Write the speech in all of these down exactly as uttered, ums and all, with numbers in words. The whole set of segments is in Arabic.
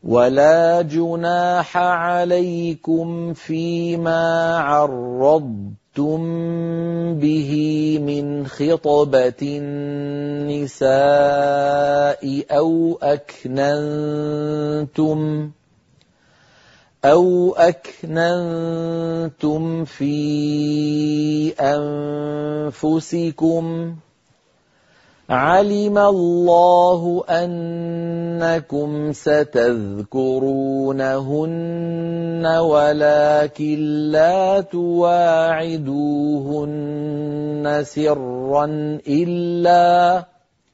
ولا جناح عليكم فيما عرضتم به من خطبة النساء أو أكننتم أو أكننتم في أنفسكم علم الله أنكم ستذكرونهن ولكن لا تواعدوهن سرا إلا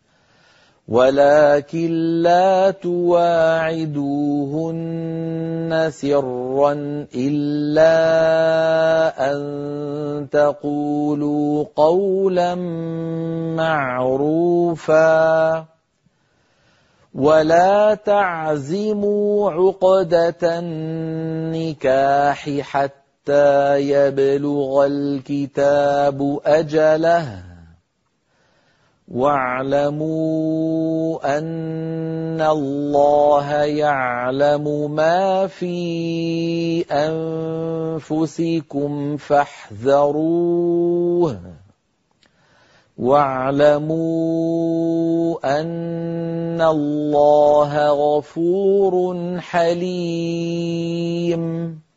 ولكن لا تواعدوهن سرا إلا أن تقولوا قولا معروفا ولا تعزموا عقدة النكاح حتى يبلغ الكتاب أجله واعلموا أن الله يعلم ما في أنفسكم فاحذروه واعلموا أن الله غفور حليم